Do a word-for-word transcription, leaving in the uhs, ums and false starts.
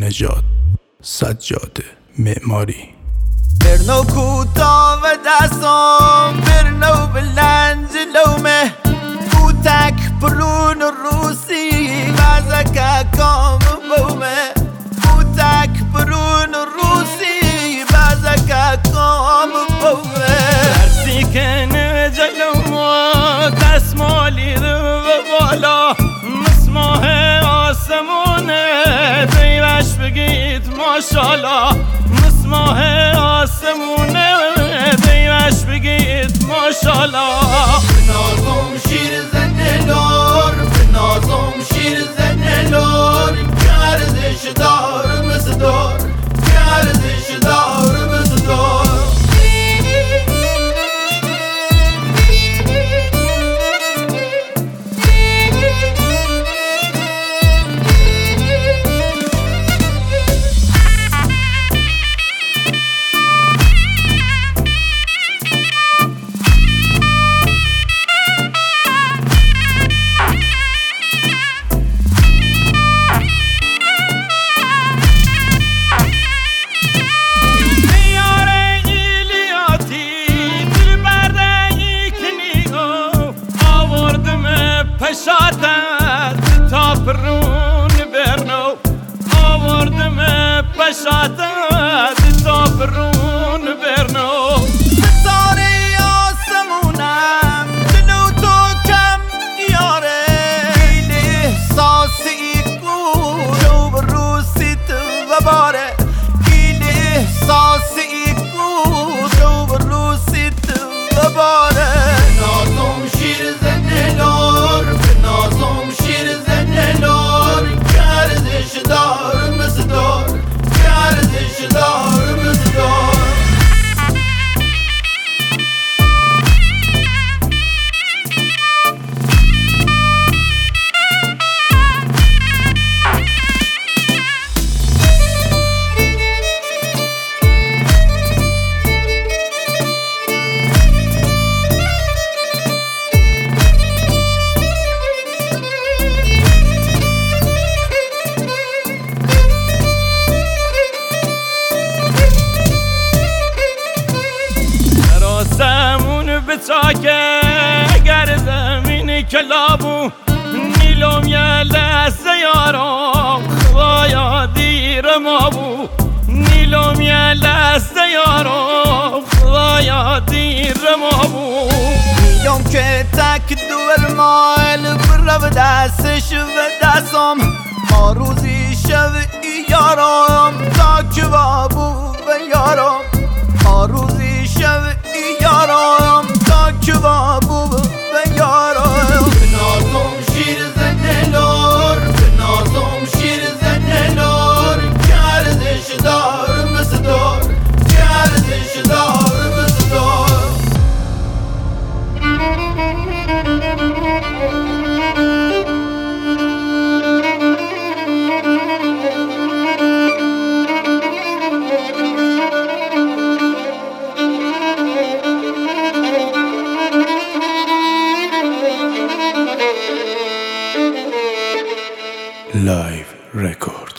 نژاد، سجاده معماری. برنو کوتا و دستام برنو بلند جلومه کوتک پرون روسی بازک کام بومه کوتک پرون روسی بازک کام بومه درسی کنه جلومو دستمالی رو بالا مسماه آسمونه دیوش بگید ماشالله مسماه آسمونه دیوش بگید ماشالله بنازم شیر زنده لار بنازم شیر زنده لار گردش دار مصدار گردش دار مصدار پشاتت تا پرون برنو آوردم پشاتت تا پرون برنو ستاره آسمونم جلو تو کم یاره ایل احساسی کو جو بروسیت و باره ایل احساسی کو جو بروسیت و باره نازم شیر زنده لار نازم شیر زنده لار گردش دار مصدار گردش دار مصدار بچاکه گر زمین کلابو نیلوم یه لحظه یارم خدایا دیر ما بو نیلوم یه لحظه یارم خدایا دیر ما بو نیلوم که تک دور مایل برو دستش و دستم ما روزی شب یارم تا که بابو و یارم ما روزی شب یارم تا که بابو و یارم بنازم شیر زنده لار بنازم شیر زنده لار گردش دار مصدار گردش دار مصدار لایو رکورد.